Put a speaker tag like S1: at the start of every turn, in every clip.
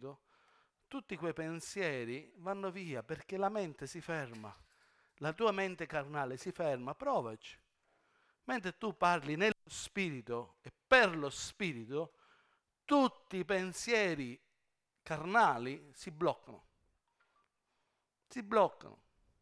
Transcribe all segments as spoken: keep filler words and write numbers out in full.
S1: spirito, tutti quei pensieri vanno via perché la mente si ferma. La tua mente carnale si ferma, provaci. Mentre tu parli nello spirito e per lo spirito, tutti i pensieri carnali si bloccano. Si bloccano.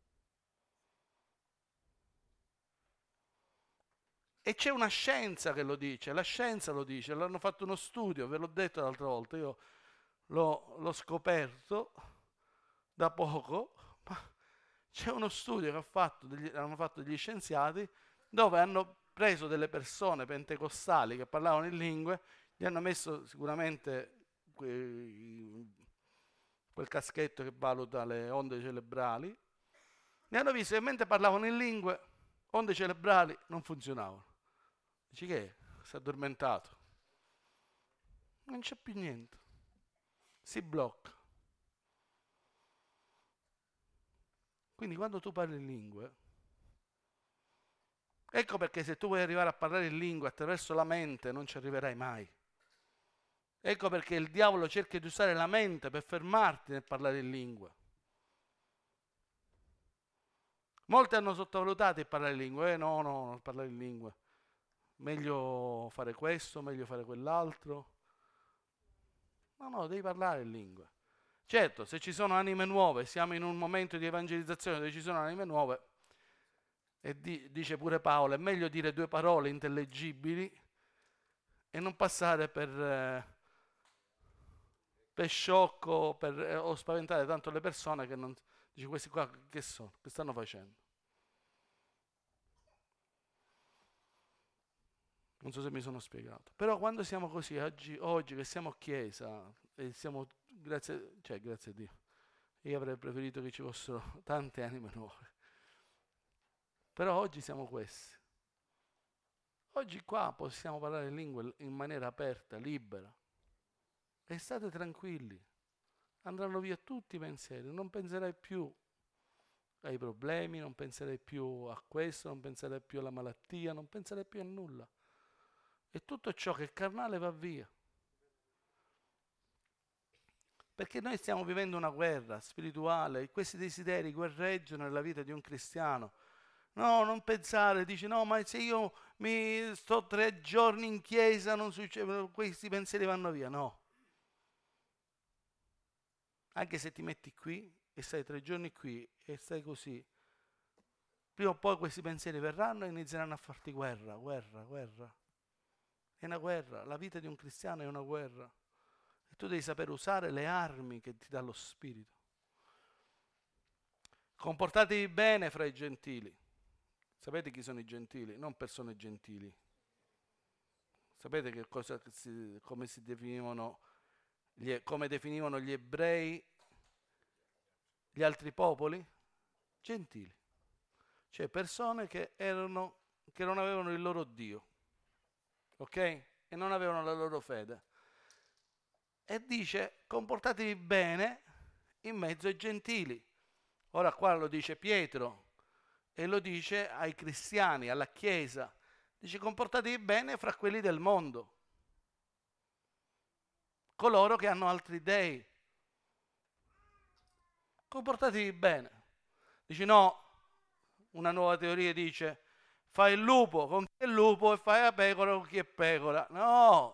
S1: E c'è una scienza che lo dice, la scienza lo dice, l'hanno fatto uno studio, ve l'ho detto l'altra volta, io l'ho, l'ho scoperto da poco, ma c'è uno studio che ha fatto degli, hanno fatto degli scienziati dove hanno preso delle persone pentecostali che parlavano in lingue, gli hanno messo sicuramente que, quel caschetto che valuta le onde cerebrali, ne hanno visto che mentre parlavano in lingue, onde cerebrali non funzionavano. Dici che è? Si è addormentato. Non c'è più niente. Si blocca. Quindi quando tu parli in lingue, ecco perché se tu vuoi arrivare a parlare in lingue attraverso la mente non ci arriverai mai. Ecco perché il diavolo cerca di usare la mente per fermarti nel parlare in lingue. Molti hanno sottovalutato il parlare in lingue. Eh no, no, non parlare in lingue. Meglio fare questo, meglio fare quell'altro. No, no, devi parlare in lingue. Certo, se ci sono anime nuove, siamo in un momento di evangelizzazione dove ci sono anime nuove, e di, dice pure Paolo, è meglio dire due parole intellegibili e non passare per, eh, per sciocco per, eh, o spaventare tanto le persone che non... Dice, questi qua che sono? Che stanno facendo? Non so se mi sono spiegato. Però quando siamo così, oggi, oggi che siamo chiesa, e siamo, grazie, cioè grazie a Dio, io avrei preferito che ci fossero tante anime nuove. Però oggi siamo questi. Oggi qua possiamo parlare in lingue in maniera aperta, libera. E state tranquilli. Andranno via tutti i pensieri. Non penserai più ai problemi, non penserai più a questo, non penserai più alla malattia, non penserai più a nulla. E tutto ciò che è carnale va via. Perché noi stiamo vivendo una guerra spirituale e questi desideri guerreggiano nella vita di un cristiano. No, non pensare, dici no, ma se io mi sto tre giorni in chiesa non succede, questi pensieri vanno via. No. Anche se ti metti qui e stai tre giorni qui e stai così, prima o poi questi pensieri verranno e inizieranno a farti guerra, guerra, guerra. È una guerra, la vita di un cristiano è una guerra. E tu devi sapere usare le armi che ti dà lo Spirito. Comportatevi bene fra i gentili. Sapete chi sono i gentili? Non persone gentili. Sapete che cosa si, come si definivano, gli, come definivano gli ebrei gli altri popoli? Gentili. Cioè persone che, erano, che non avevano il loro Dio. Ok? E non avevano la loro fede. E dice, comportatevi bene in mezzo ai gentili. Ora qua lo dice Pietro e lo dice ai cristiani, alla Chiesa. Dice, comportatevi bene fra quelli del mondo, coloro che hanno altri dei. Comportatevi bene. Dice, no, una nuova teoria dice, fai il lupo con chi è lupo e fai la pecora con chi è pecora. No!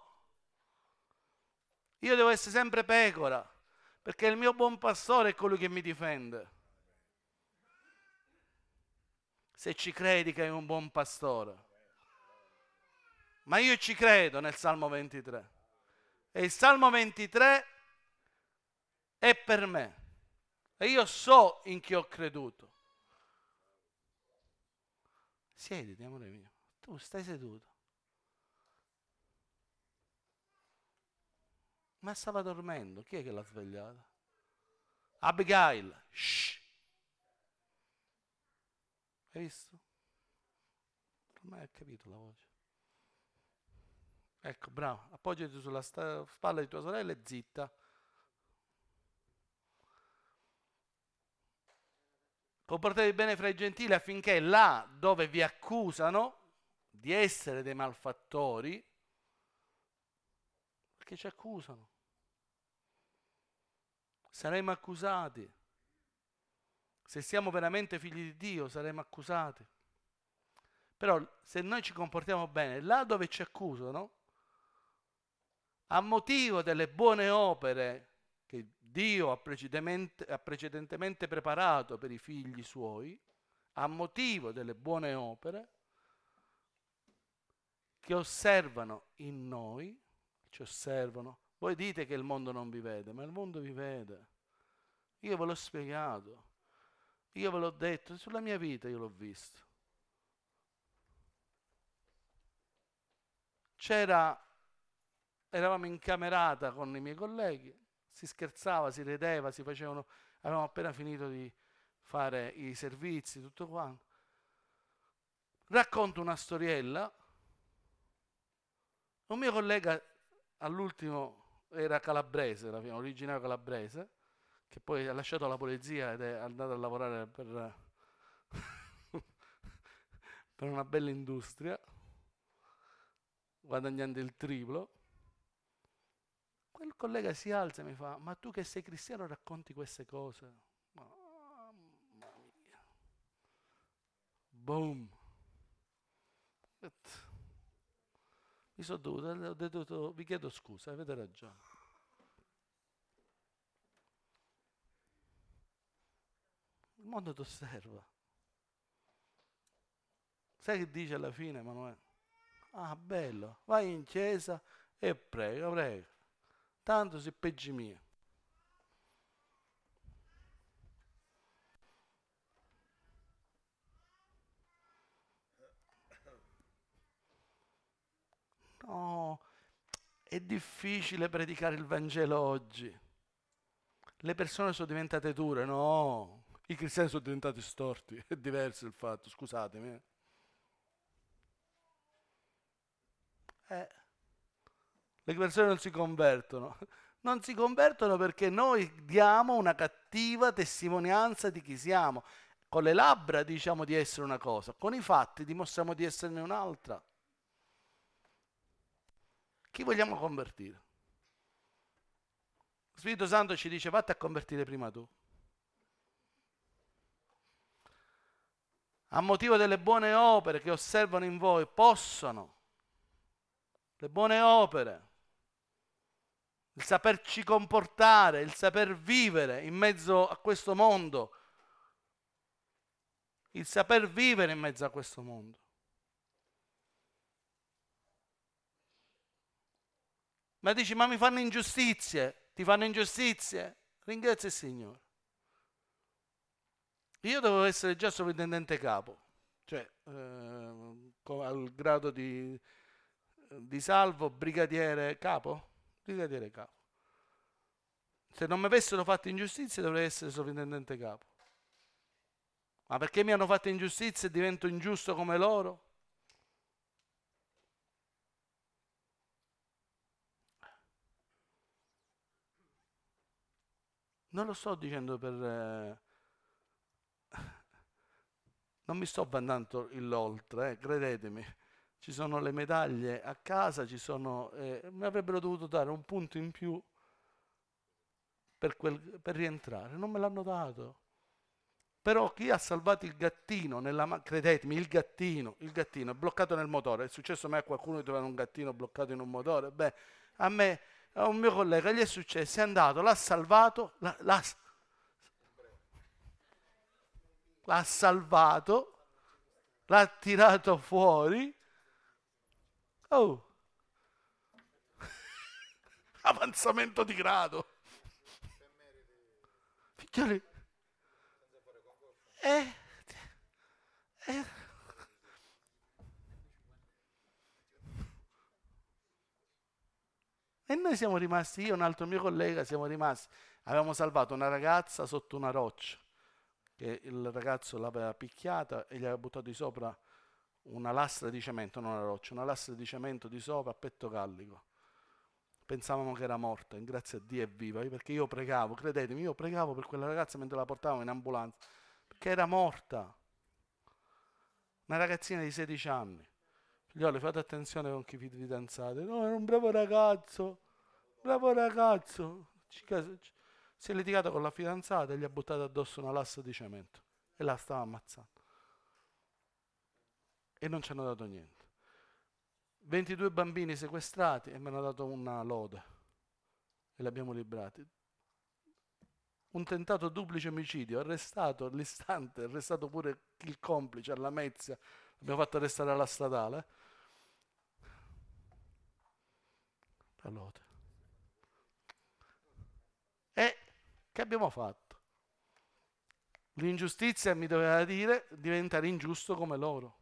S1: Io devo essere sempre pecora, perché il mio buon pastore è colui che mi difende. Se ci credi che è un buon pastore. Ma io ci credo nel Salmo ventitré. E il Salmo ventitré è per me. E io so in chi ho creduto. Siediti, amore mio. Tu stai seduto. Ma stava dormendo. Chi è che l'ha svegliata? Abigail. Shh. Hai visto? Ormai hai capito la voce. Ecco, bravo. Appoggiati sulla sta- spalla di tua sorella e zitta. Comportatevi bene fra i gentili affinché là dove vi accusano di essere dei malfattori, perché ci accusano, saremo accusati. Se siamo veramente figli di Dio, saremo accusati. Però se noi ci comportiamo bene, là dove ci accusano, a motivo delle buone opere che Dio ha precedentemente, ha precedentemente preparato per i figli suoi, a motivo delle buone opere che osservano in noi, ci osservano. Voi dite che il mondo non vi vede, ma il mondo vi vede. Io ve l'ho spiegato, io ve l'ho detto, sulla mia vita io l'ho visto. C'era, eravamo in camerata con i miei colleghi, si scherzava, si rideva, si facevano, avevamo appena finito di fare i servizi, tutto quanto. Racconto una storiella. Un mio collega all'ultimo era calabrese, era originario calabrese, che poi ha lasciato la polizia ed è andato a lavorare per, per una bella industria, guadagnando il triplo. Quel collega si alza e mi fa: ma tu che sei cristiano racconti queste cose? Mamma mia. Boom. Mi sono dovuto, ho detto, vi chiedo scusa, avete ragione. Il mondo ti osserva. Sai che dice alla fine, Emanuele? Ah, bello, vai in chiesa e prega, prega. Tanto sei peggio mio. No, è difficile predicare il Vangelo oggi. Le persone sono diventate dure, no. I cristiani sono diventati storti, è diverso il fatto, scusatemi. Eh, le persone non si convertono. Non si convertono perché noi diamo una cattiva testimonianza di chi siamo. Con le labbra diciamo di essere una cosa, con i fatti dimostriamo di esserne un'altra. Chi vogliamo convertire? Lo Spirito Santo ci dice: vatti a convertire prima tu. A motivo delle buone opere che osservano in voi, possono, le buone opere, il saperci comportare, il saper vivere in mezzo a questo mondo, il saper vivere in mezzo a questo mondo. Ma dici: ma mi fanno ingiustizie, ti fanno ingiustizie? Ringrazia il Signore. Io dovevo essere già sovrintendente capo, cioè eh, al grado di, di salvo, brigadiere capo, brigadiere capo. Se non mi avessero fatto ingiustizie dovrei essere sovrintendente capo. Ma perché mi hanno fatto ingiustizie e divento ingiusto come loro? Non lo sto dicendo per... Eh, non mi sto vantando l'oltre, eh, credetemi. Ci sono le medaglie a casa, ci sono, eh, mi avrebbero dovuto dare un punto in più per, quel, per rientrare, non me l'hanno dato. Però chi ha salvato il gattino, nella ma- credetemi, il gattino, il gattino è bloccato nel motore. È successo a me a qualcuno di trovare un gattino bloccato in un motore? Beh, a me, a un mio collega gli è successo, è andato, l'ha salvato, l'ha, l'ha, l'ha salvato, l'ha tirato fuori. Oh, avanzamento di grado. Figlioli, eh, eh, e noi siamo rimasti, io e un altro mio collega siamo rimasti, avevamo salvato una ragazza sotto una roccia, che il ragazzo l'aveva picchiata e gli aveva buttato di sopra una lastra di cemento, non una roccia, una lastra di cemento di sopra a petto gallico. Pensavamo che era morta, in grazia a Dio è viva, perché io pregavo, credetemi, io pregavo per quella ragazza mentre la portavamo in ambulanza, perché era morta. Una ragazzina di sedici anni. Figlioli, fate attenzione con chi vi fidanzate. No, è un bravo ragazzo, bravo ragazzo. Si è litigato con la fidanzata e gli ha buttato addosso una lassa di cemento e la stava ammazzando. E non ci hanno dato niente. ventidue bambini sequestrati e mi hanno dato una lode e li abbiamo liberati. Un tentato duplice omicidio, arrestato all'istante, arrestato pure il complice alla Lamezia, abbiamo fatto arrestare alla statale. La lode. E che abbiamo fatto? L'ingiustizia, mi doveva dire, diventare ingiusto come loro.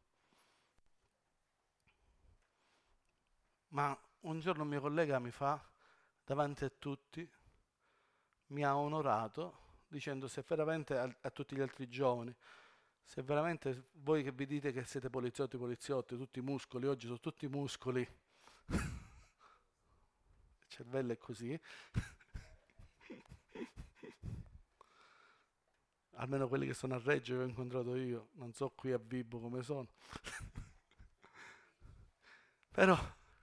S1: Ma un giorno un mio collega mi fa, davanti a tutti, mi ha onorato dicendo se veramente a, a tutti gli altri giovani, se veramente voi che vi dite che siete poliziotti, poliziotti, tutti muscoli, oggi sono tutti muscoli, il cervello è così, almeno quelli che sono a Reggio che ho incontrato io, non so qui a Vibo come sono, però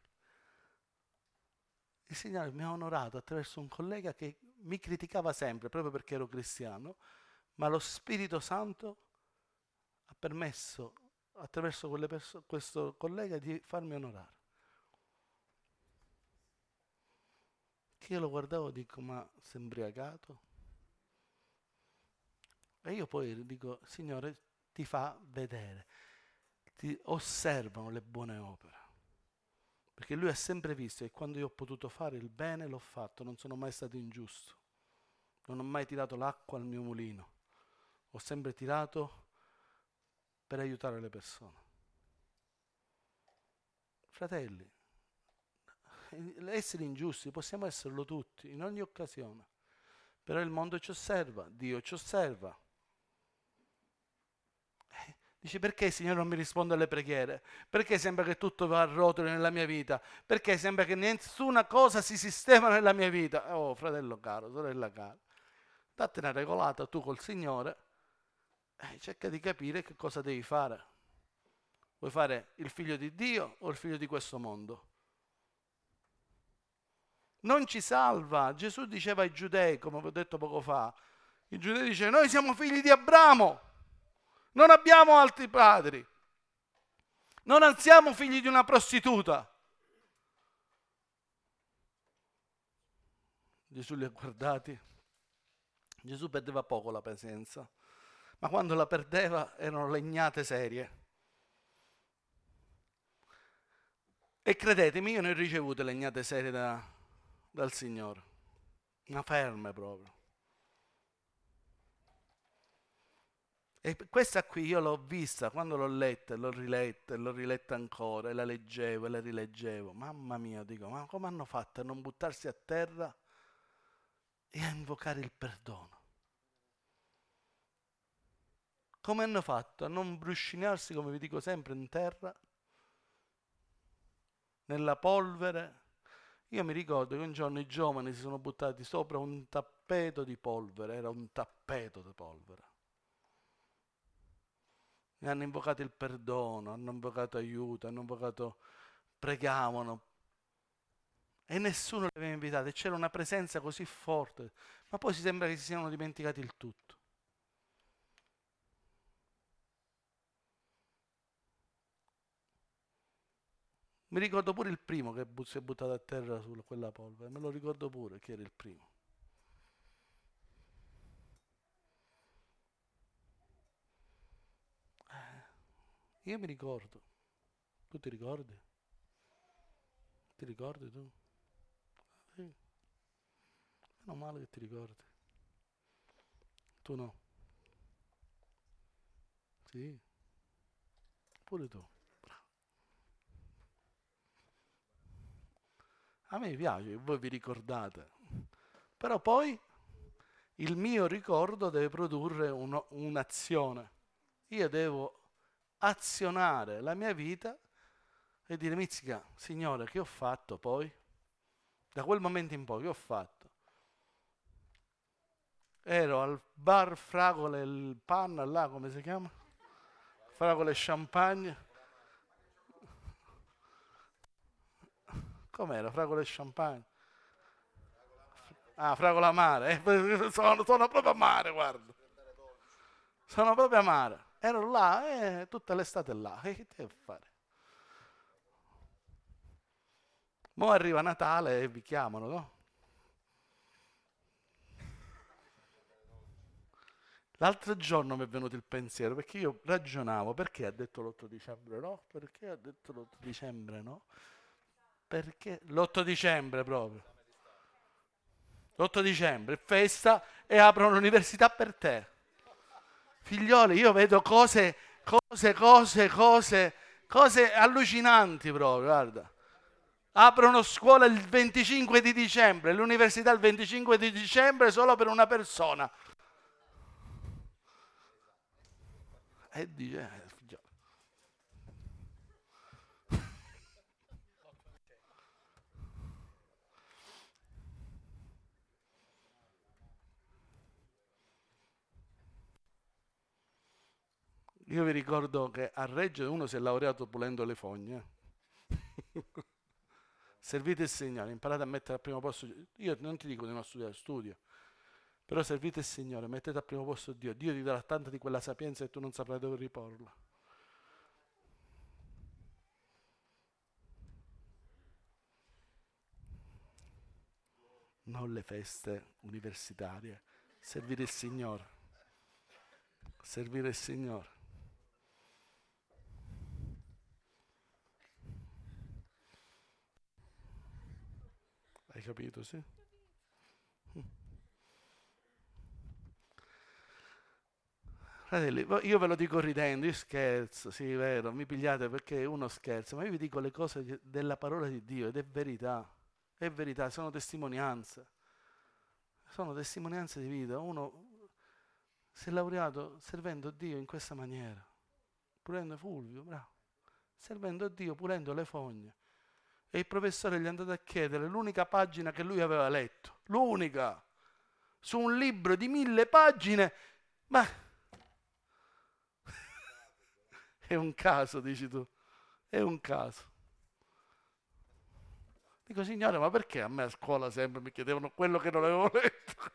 S1: il Signore mi ha onorato attraverso un collega che mi criticava sempre proprio perché ero cristiano, ma lo Spirito Santo ha permesso attraverso quelle perso- questo collega di farmi onorare. Che io lo guardavo e dico, ma sei imbriagato? E io poi dico, Signore, ti fa vedere, ti osservano le buone opere. Perché lui ha sempre visto che quando io ho potuto fare il bene l'ho fatto, non sono mai stato ingiusto. Non ho mai tirato l'acqua al mio mulino. Ho sempre tirato per aiutare le persone. Fratelli, essere ingiusti possiamo esserlo tutti, in ogni occasione. Però il mondo ci osserva, Dio ci osserva. Dice, perché il Signore non mi risponde alle preghiere? Perché sembra che tutto va a rotoli nella mia vita? Perché sembra che nessuna cosa si sistema nella mia vita? Oh, fratello caro, sorella cara, datti una regolata tu col Signore e cerca di capire che cosa devi fare. Vuoi fare il figlio di Dio o il figlio di questo mondo? Non ci salva. Gesù diceva ai giudei, come vi ho detto poco fa, i giudei dicevano, noi siamo figli di Abramo, non abbiamo altri padri. Non siamo figli di una prostituta. Gesù li ha guardati. Gesù perdeva poco la pazienza, ma quando la perdeva erano legnate serie. E credetemi, io ne ho ricevute legnate serie da, dal Signore, ma ferme proprio. E questa qui io l'ho vista, quando l'ho letta, l'ho riletta, e l'ho riletta ancora, e la leggevo, e la rileggevo. Mamma mia, dico, ma come hanno fatto a non buttarsi a terra e a invocare il perdono? Come hanno fatto a non bruscinarsi, come vi dico sempre, in terra, nella polvere? Io mi ricordo che un giorno i giovani si sono buttati sopra un tappeto di polvere, era un tappeto di polvere. E hanno invocato il perdono, hanno invocato aiuto, hanno invocato, pregavano. E nessuno li aveva invitati, c'era una presenza così forte, ma poi si sembra che si siano dimenticati il tutto. Mi ricordo pure il primo che si è buttato a terra su quella polvere, me lo ricordo pure chi era il primo. Io mi ricordo, tu ti ricordi? Ti ricordi tu? Sì. Meno male che ti ricordi. Tu no? Sì, pure tu. A me piace che voi vi ricordate, però poi il mio ricordo deve produrre uno, un'azione. Io devo azionare la mia vita e dire, mizzica, Signore, che ho fatto poi? Da quel momento in poi, che ho fatto? Ero al bar Fragole il Panna, là come si chiama? Fragole Champagne. Com'era? Fragole Champagne. Ah, fragola amare, eh, sono, sono proprio amare, guarda. Sono proprio amare. Ero là, eh, tutta l'estate là. E che devo fare? Mo' arriva Natale e vi chiamano, no? L'altro giorno mi è venuto il pensiero perché io ragionavo perché ha detto l'otto dicembre no? Perché ha detto l'otto dicembre no? Perché l'otto dicembre proprio. L'otto dicembre, festa e aprono l'università per te. Figlioli, io vedo cose, cose, cose, cose, cose allucinanti proprio, guarda. Aprono scuola il venticinque di dicembre, l'università il venticinque di dicembre solo per una persona. E dice, eh, figlioli. Io vi ricordo che a Reggio uno si è laureato pulendo le fogne. Servite il Signore, imparate a mettere al primo posto. Io non ti dico di non studiare, studio. Però servite il Signore, mettete al primo posto Dio. Dio ti darà tanta di quella sapienza che tu non saprai dove riporla. Non le feste universitarie. Servire il Signore. Servire il Signore. Hai capito, sì? Fratelli, io ve lo dico ridendo, io scherzo, sì, vero, mi pigliate perché uno scherza, ma io vi dico le cose della parola di Dio ed è verità, è verità, sono testimonianze, sono testimonianze di vita. Uno si è laureato servendo Dio in questa maniera, pulendo Fulvio, bravo, servendo Dio, pulendo le fogne. E il professore gli è andato a chiedere l'unica pagina che lui aveva letto, l'unica, su un libro di mille pagine, ma è un caso, dici tu, è un caso. Dico, signore, ma perché a me a scuola sempre mi chiedevano quello che non avevo letto?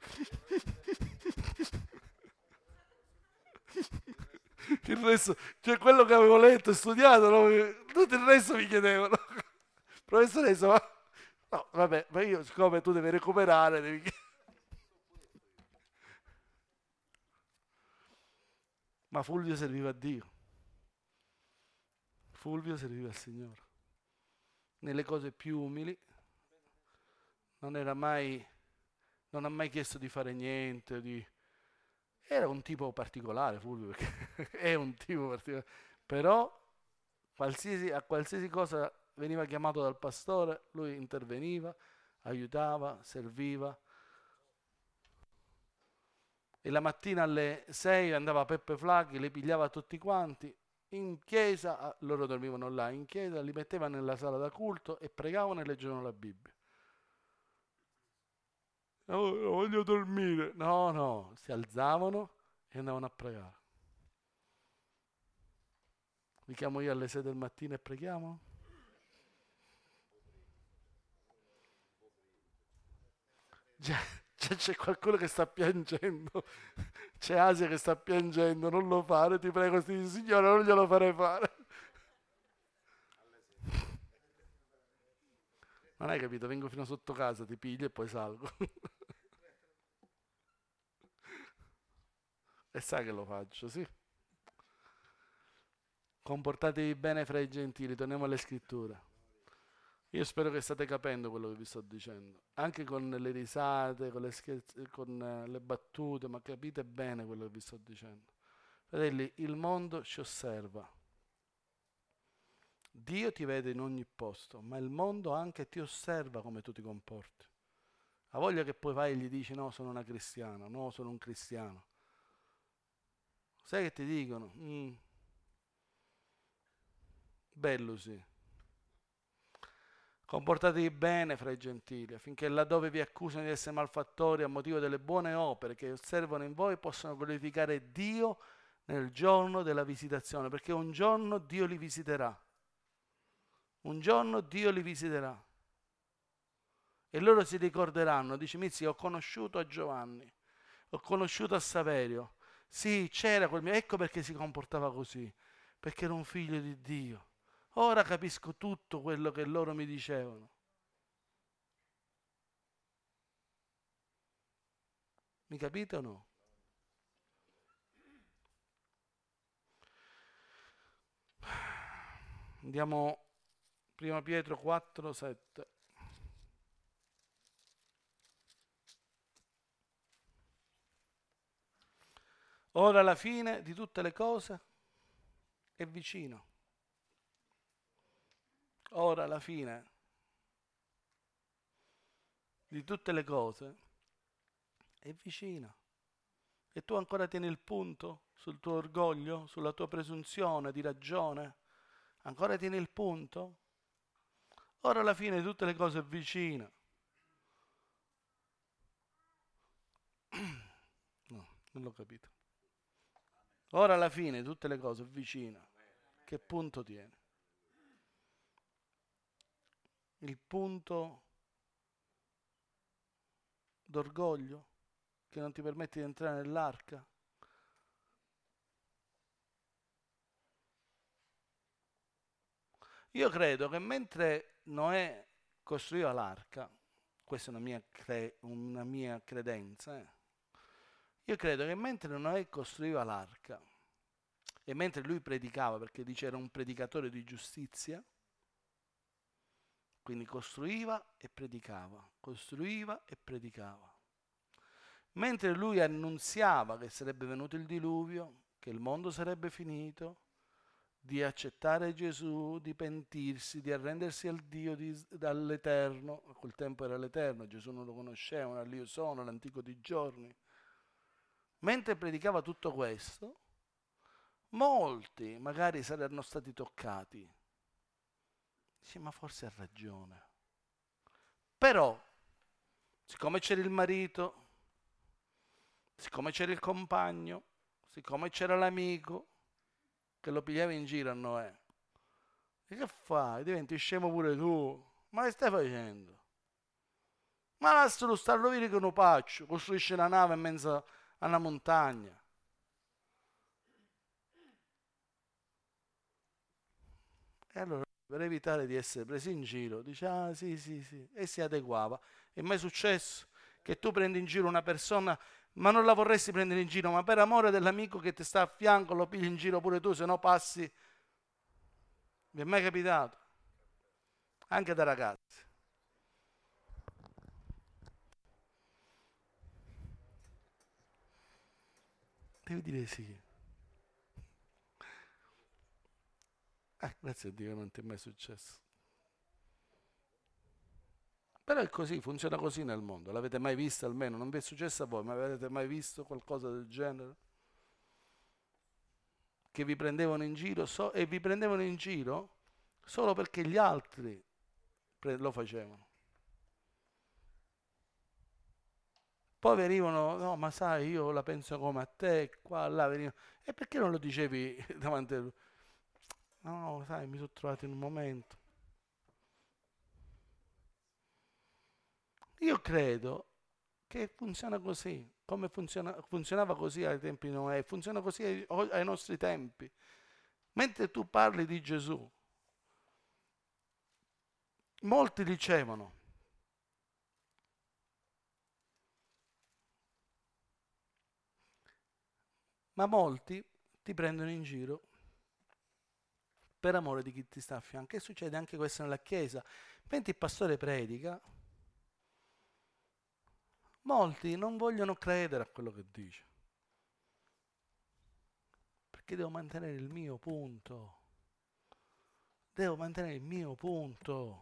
S1: Il resto, cioè quello che avevo letto e studiato, no? Tutto il resto mi chiedevano. Professoressa, ma... No, vabbè, ma io siccome tu devi recuperare, devi... Ma Fulvio serviva a Dio. Fulvio serviva al Signore. Nelle cose più umili, non era mai, non ha mai chiesto di fare niente, di... Era un tipo particolare Fulvio, perché è un tipo particolare, però qualsiasi, a qualsiasi cosa veniva chiamato dal pastore, lui interveniva, aiutava, serviva. E la mattina alle sei andava Peppe Flaghi, li pigliava tutti quanti, in chiesa, ah, loro dormivano là, in chiesa, li metteva nella sala da culto e pregavano e leggevano la Bibbia. No, voglio dormire. No, no, si alzavano e andavano a pregare. Vi chiamo io alle sei del mattino e preghiamo? Già, già c'è qualcuno che sta piangendo. C'è Asia che sta piangendo. Non lo fare, ti prego, signore, non glielo farei fare. Non hai capito? Vengo fino sotto casa, ti piglio e poi salgo. E sai che lo faccio, sì. Comportatevi bene fra i gentili, torniamo alle scritture. Io spero che state capendo quello che vi sto dicendo, anche con le risate, con le, scherz- con eh, le battute, ma capite bene quello che vi sto dicendo. Fratelli, il mondo ci osserva. Dio ti vede in ogni posto, ma il mondo anche ti osserva come tu ti comporti. Ha voglia che poi vai e gli dici no, sono una cristiana, no, sono un cristiano. Sai che ti dicono? Mm, bello sì. Comportatevi bene fra i gentili, affinché laddove vi accusano di essere malfattori a motivo delle buone opere che osservano in voi possano glorificare Dio nel giorno della visitazione, perché un giorno Dio li visiterà. Un giorno Dio li visiterà. E loro si ricorderanno, dice Mizzi, ho conosciuto a Giovanni, ho conosciuto a Saverio. Sì, c'era quel mio, ecco perché si comportava così, perché era un figlio di Dio. Ora capisco tutto quello che loro mi dicevano. Mi capite o no? Andiamo primo Pietro quattro, sette. Ora la fine di tutte le cose è vicino. Ora la fine di tutte le cose è vicina. E tu ancora tieni il punto sul tuo orgoglio, sulla tua presunzione di ragione? Ancora tieni il punto? Ora la fine di tutte le cose è vicina. No, non l'ho capito. Ora la fine di tutte le cose è vicina. Che punto tieni? Il punto d'orgoglio che non ti permette di entrare nell'arca? Io credo che mentre Noè costruiva l'arca, questa è una mia, cre- una mia credenza, eh, io credo che mentre Noè costruiva l'arca e mentre lui predicava, perché dice era un predicatore di giustizia, quindi costruiva e predicava, costruiva e predicava. Mentre lui annunziava che sarebbe venuto il diluvio, che il mondo sarebbe finito, di accettare Gesù, di pentirsi, di arrendersi al Dio di, dall'Eterno, a quel tempo era l'Eterno, Gesù non lo conoscevano, era l'Io sono, l'antico di giorni. Mentre predicava tutto questo, molti magari saranno stati toccati. Dice, ma forse ha ragione. Però, siccome c'era il marito, siccome c'era il compagno, siccome c'era l'amico che lo pigliava in giro a Noè, e che fai? Diventi scemo pure tu. Ma che stai facendo? Ma lascialo stare, lo vedi che uno paccio, costruisce una nave in mezzo a una montagna. E allora, per evitare di essere presi in giro, dice, ah sì, sì, sì, e si adeguava. È mai successo che tu prendi in giro una persona, ma non la vorresti prendere in giro, ma per amore dell'amico che ti sta a fianco lo pigli in giro pure tu, se no passi. Mi è mai capitato? Anche da ragazzi. Devi dire sì. Eh, grazie a Dio che non ti è mai successo. Però è così, funziona così nel mondo. L'avete mai visto almeno? Non vi è successo a voi, ma avete mai visto qualcosa del genere? Che vi prendevano in giro so- e vi prendevano in giro solo perché gli altri pre- lo facevano. Poi venivano, no, ma sai, io la penso come a te, qua, là, venivano. E perché non lo dicevi davanti a lui? No, sai, mi sono trovato in un momento. Io credo che funziona così, come funziona- funzionava così ai tempi di Noè, funziona così ai, ai nostri tempi. Mentre tu parli di Gesù, molti dicevano, ma molti ti prendono in giro per amore di chi ti sta a fianco. E succede anche questo nella Chiesa. Mentre il pastore predica, molti non vogliono credere a quello che dice, perché devo mantenere il mio punto. Devo mantenere il mio punto.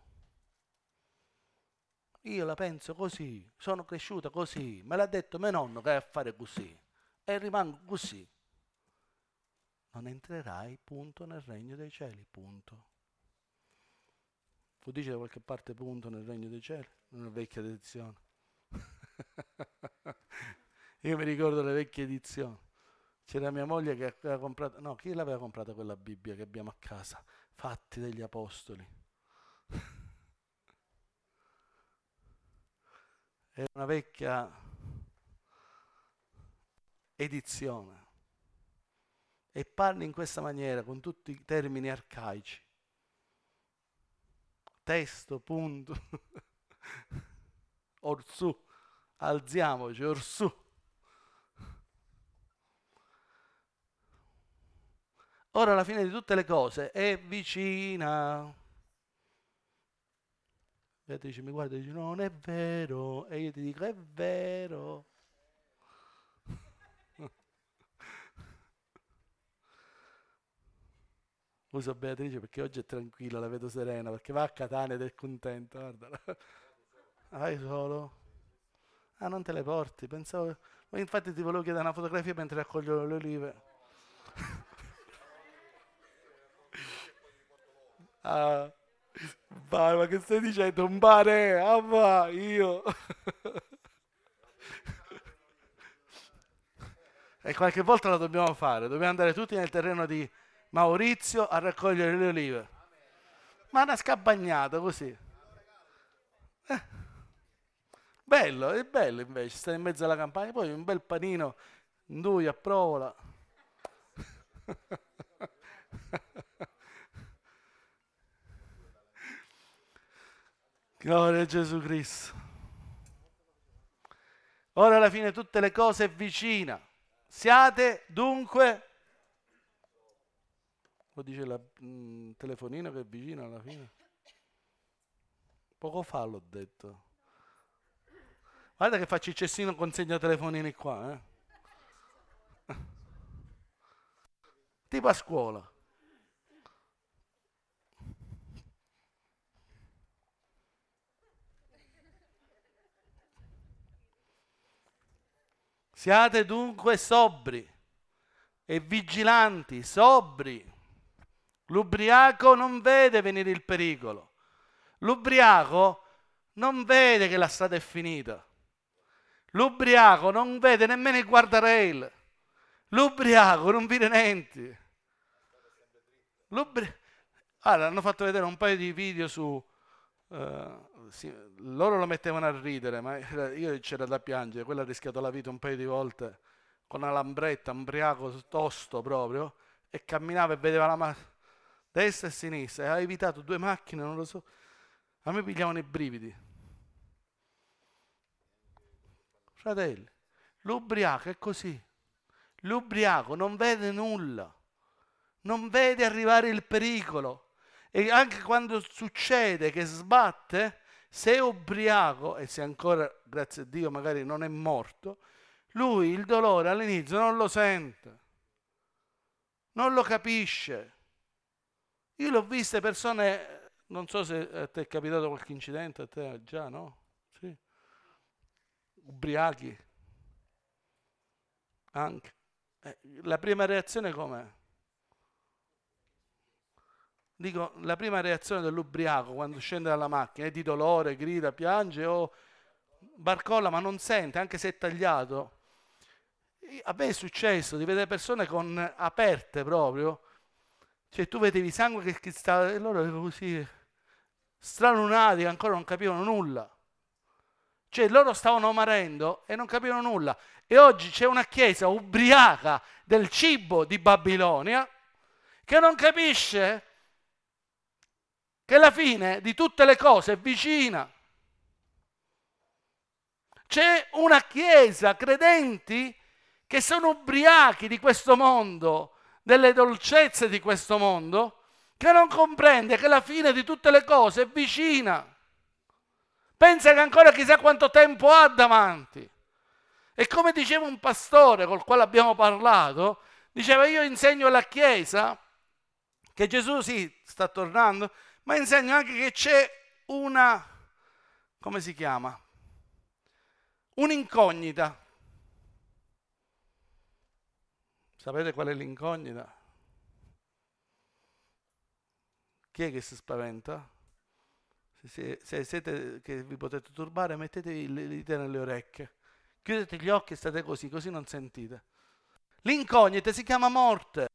S1: Io la penso così, sono cresciuta così, me l'ha detto mio nonno che è a fare così e rimango così. Non entrerai, punto, nel regno dei cieli, punto. Lo dice da qualche parte punto nel regno dei cieli? Nella vecchia edizione. Io mi ricordo le vecchie edizioni. C'era mia moglie che aveva comprato, no, chi l'aveva comprata quella Bibbia che abbiamo a casa? Fatti degli Apostoli. è una vecchia edizione e parla in questa maniera con tutti i termini arcaici. Testo, punto, orsù, alziamoci, orsù. Ora la fine di tutte le cose è vicina. Beatrice mi guarda e dice non è vero, e io ti dico è vero. Uso Beatrice perché oggi è tranquilla, la vedo serena, perché va a Catania ed è contenta, guarda. Vai solo? Ah, non te le porti? Pensavo... Ma infatti ti volevo chiedere una fotografia mentre raccoglio le olive. Ah, vai, ma che stai dicendo? Un bare? Ah, va, io. E qualche volta la dobbiamo fare, dobbiamo andare tutti nel terreno di Maurizio a raccogliere le olive. Ma una scabagnata così. Bello, è bello invece, stare in mezzo alla campagna, poi un bel panino, ndui a provola. Gloria a Gesù Cristo. Ora alla fine tutte le cose è vicina. Siate dunque, lo dice il telefonino che è vicino alla fine. Poco fa l'ho detto. Guarda che faccio il cestino con segno telefonini qua, eh. Tipo a scuola. Siate dunque sobri e vigilanti, sobri. L'ubriaco non vede venire il pericolo. L'ubriaco non vede che la strada è finita. L'ubriaco non vede nemmeno il guardrail. L'ubriaco non vede niente. L'ubri... Allora, hanno fatto vedere un paio di video su... Uh, sì, loro lo mettevano a ridere, ma io c'era da piangere. Quello ha rischiato la vita un paio di volte con una lambretta, ubriaco tosto proprio, e camminava e vedeva la macchina destra e sinistra, e ha evitato due macchine, non lo so. A me pigliavano i brividi. Fratelli, l'ubriaco è così. L'ubriaco non vede nulla, non vede arrivare il pericolo. E anche quando succede che sbatte, se è ubriaco, e se ancora, grazie a Dio, magari non è morto, lui il dolore all'inizio non lo sente, non lo capisce. Io l'ho viste persone, non so se a te è capitato qualche incidente, a te già, no? Sì. Ubriachi. Anche. Eh, la prima reazione com'è? Dico, la prima reazione dell'ubriaco quando scende dalla macchina è di dolore, grida, piange o barcolla, ma non sente, anche se è tagliato. A me è successo di vedere persone con aperte proprio, cioè tu vedevi sangue che, che stava, e loro erano così stralunati, che ancora non capivano nulla. Cioè loro stavano morendo e non capivano nulla. E oggi c'è una chiesa ubriaca del cibo di Babilonia che non capisce che la fine di tutte le cose è vicina. C'è una chiesa, credenti, che sono ubriachi di questo mondo, delle dolcezze di questo mondo, che non comprende che la fine di tutte le cose è vicina. Pensa che ancora chissà quanto tempo ha davanti. E come diceva un pastore col quale abbiamo parlato, diceva io insegno alla Chiesa che Gesù sì sta tornando, ma insegno anche che c'è una, come si chiama? Un'incognita. Sapete qual è l'incognita? Chi è che si spaventa? Se, se siete che vi potete turbare, mettetevi le dita nelle orecchie. Chiudete gli occhi e state così, così non sentite. L'incognita si chiama morte.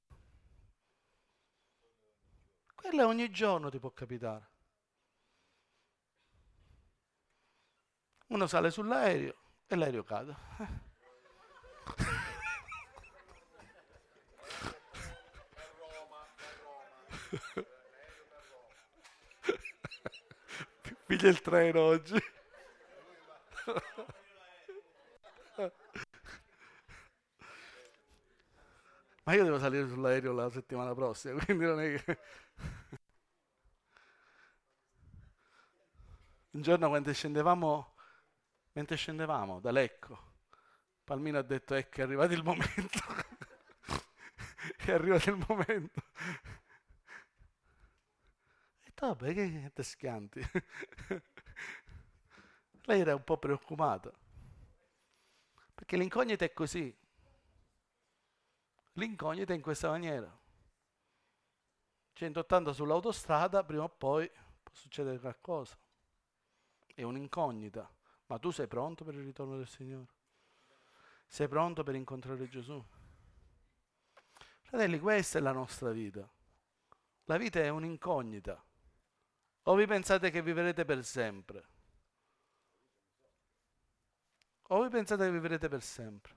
S1: Quella ogni giorno ti può capitare. Uno sale sull'aereo e l'aereo cade. Piglia il treno oggi. Ma io devo salire sull'aereo la settimana prossima, quindi non è che... Un giorno mentre scendevamo, mentre scendevamo da Lecco, Palmino ha detto, ecco, è arrivato il momento. È arrivato il momento. E vabbè, che te schianti. Lei era un po' preoccupata, perché l'incognita è così. L'incognita è in questa maniera. centottanta sull'autostrada, prima o poi può succedere qualcosa. È un'incognita. Ma tu sei pronto per il ritorno del Signore? Sei pronto per incontrare Gesù? Fratelli, questa è la nostra vita. La vita è un'incognita. O vi pensate che vivrete per sempre? O vi pensate che vivrete per sempre?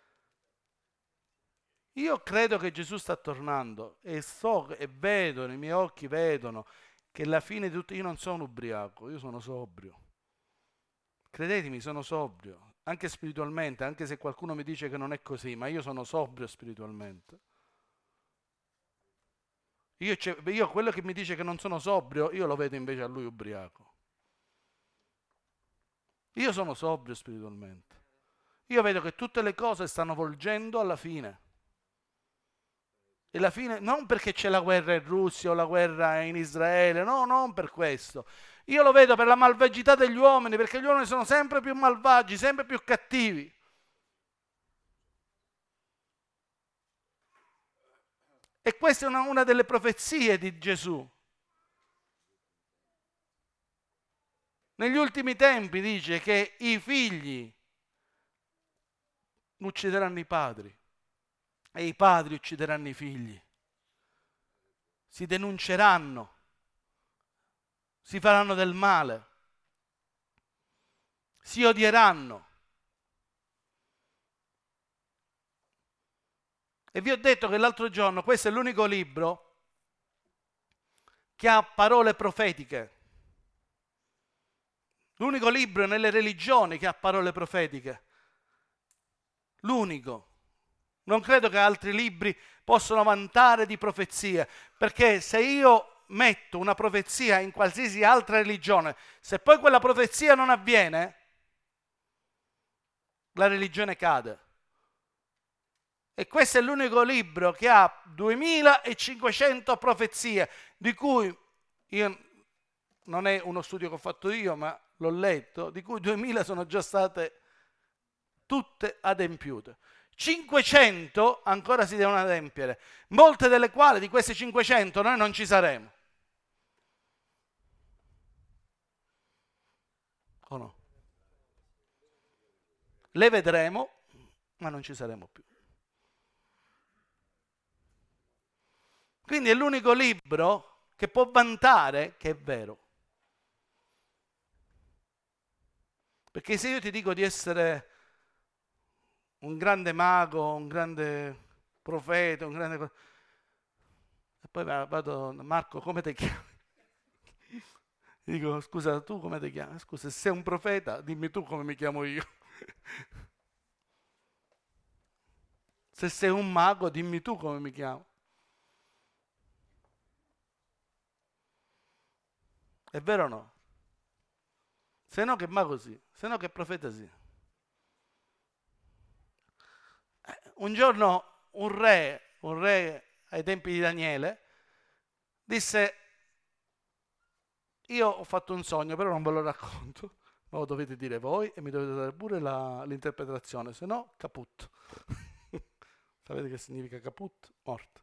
S1: Io credo che Gesù sta tornando e so e vedo, i miei occhi vedono che la fine di tutto, io non sono ubriaco, io sono sobrio. Credetemi, sono sobrio, anche spiritualmente, anche se qualcuno mi dice che non è così, ma io sono sobrio spiritualmente. Io, io quello che mi dice che non sono sobrio, io lo vedo invece a lui ubriaco. Io sono sobrio spiritualmente. Io vedo che tutte le cose stanno volgendo alla fine. E la fine, non perché c'è la guerra in Russia o la guerra in Israele, no, non per questo. Io lo vedo per la malvagità degli uomini, perché gli uomini sono sempre più malvagi, sempre più cattivi. E questa è una, una delle profezie di Gesù. Negli ultimi tempi dice che i figli uccideranno i padri e i padri uccideranno i figli. Si denunceranno, si faranno del male, si odieranno. E vi ho detto che l'altro giorno questo è l'unico libro che ha parole profetiche. L'unico libro nelle religioni che ha parole profetiche. L'unico. Non credo che altri libri possano vantare di profezie, perché se io metto una profezia in qualsiasi altra religione, se poi quella profezia non avviene, la religione cade. E questo è l'unico libro che ha duemilacinquecento profezie, di cui io, non è uno studio che ho fatto io, ma l'ho letto, di cui duemila sono già state tutte adempiute. cinquecento ancora si devono adempiere, molte delle quali di queste cinquecento noi non ci saremo. O no? Le vedremo, ma non ci saremo più. Quindi è l'unico libro che può vantare che è vero. Perché se io ti dico di essere un grande mago, un grande profeta, un grande... E poi vado, Marco, come ti chiami? Dico, scusa, tu come ti chiami? Scusa, se sei un profeta, dimmi tu come mi chiamo io. Se sei un mago, dimmi tu come mi chiamo. È vero o no? Se no che mago sì, se no che profeta sì. Un giorno un re, un re ai tempi di Daniele, disse, io ho fatto un sogno, però non ve lo racconto, ma lo dovete dire voi e mi dovete dare pure la, l'interpretazione, se no caput. Sapete che significa caput? Morto.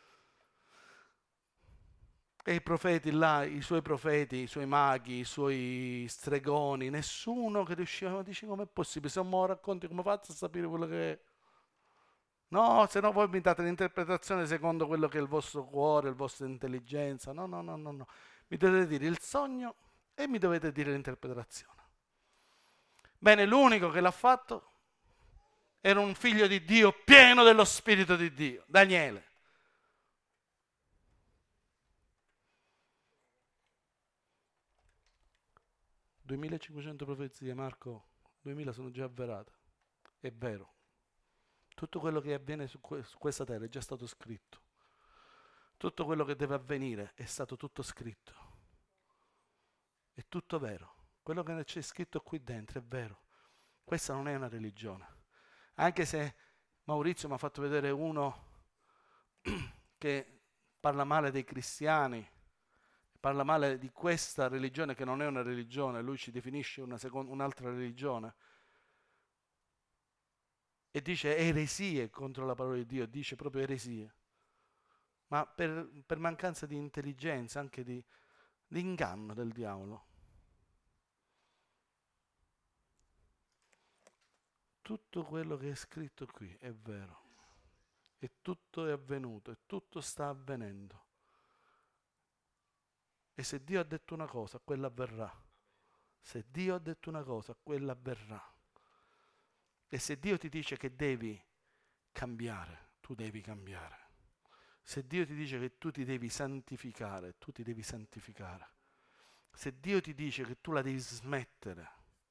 S1: E i profeti là, i suoi profeti, i suoi maghi, i suoi stregoni, nessuno che riusciva, dice com'è possibile, se non me lo racconti come faccio a sapere quello che è? No, se no voi mi date l'interpretazione secondo quello che è il vostro cuore, la vostra intelligenza. No, no, no, no, no. Mi dovete dire il sogno e mi dovete dire l'interpretazione. Bene, l'unico che l'ha fatto era un figlio di Dio pieno dello Spirito di Dio, Daniele. duemilacinquecento profezie, Marco, duemila sono già avverate. È vero. Tutto quello che avviene su, que- su questa terra è già stato scritto. Tutto quello che deve avvenire è stato tutto scritto. È tutto vero. Quello che c'è scritto qui dentro è vero. Questa non è una religione. Anche se Maurizio mi ha fatto vedere uno che parla male dei cristiani, parla male di questa religione che non è una religione, lui ci definisce una seconda, un'altra religione e dice eresie contro la parola di Dio, dice proprio eresie, ma per, per mancanza di intelligenza, anche di, di inganno del diavolo. Tutto quello che è scritto qui è vero, e tutto è avvenuto, e tutto sta avvenendo. E se Dio ha detto una cosa, quella avverrà. Se Dio ha detto una cosa, quella avverrà. E se Dio ti dice che devi cambiare, tu devi cambiare. Se Dio ti dice che tu ti devi santificare, tu ti devi santificare. Se Dio ti dice che tu la devi smettere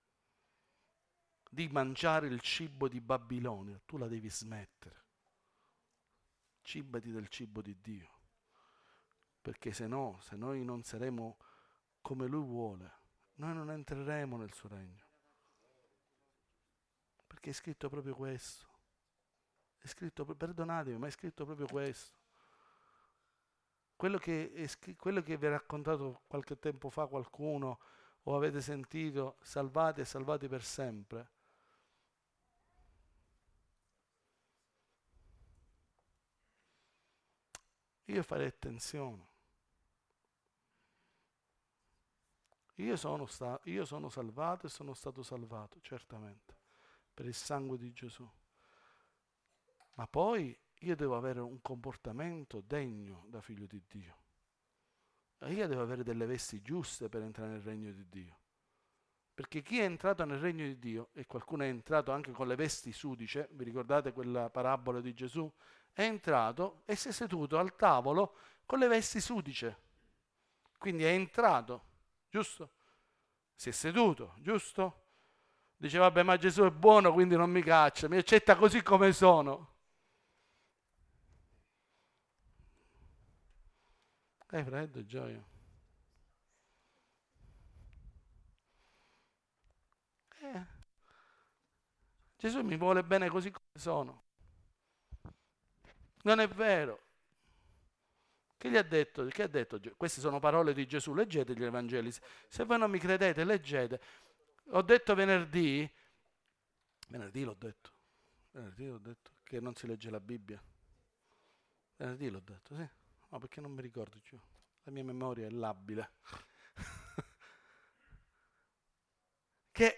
S1: di mangiare il cibo di Babilonia, tu la devi smettere. Cibati del cibo di Dio. Perché se no, se noi non saremo come Lui vuole, noi non entreremo nel suo regno. Perché è scritto proprio questo. È scritto, perdonatemi, ma è scritto proprio questo. Quello che, è scr- quello che vi ha raccontato qualche tempo fa qualcuno, o avete sentito, salvati e salvati per sempre. Io farei attenzione. Io sono, sta- io sono salvato e sono stato salvato, certamente, per il sangue di Gesù. Ma poi io devo avere un comportamento degno da figlio di Dio. E io devo avere delle vesti giuste per entrare nel regno di Dio. Perché chi è entrato nel regno di Dio, e qualcuno è entrato anche con le vesti sudice, vi ricordate quella parabola di Gesù? È entrato e si è seduto al tavolo con le vesti sudice. Quindi è entrato, giusto? Si è seduto, giusto? Dice, vabbè, ma Gesù è buono, quindi non mi caccia, mi accetta così come sono. Hai freddo, Gioia? Eh, Gesù mi vuole bene così come sono. Non è vero. Che gli ha detto? Che ha detto? Queste sono parole di Gesù, leggete gli Evangeli. Se voi non mi credete, leggete. Ho detto venerdì, venerdì l'ho detto, venerdì l'ho detto, che non si legge la Bibbia. Venerdì l'ho detto, sì. No, perché non mi ricordo più. La mia memoria è labile. Che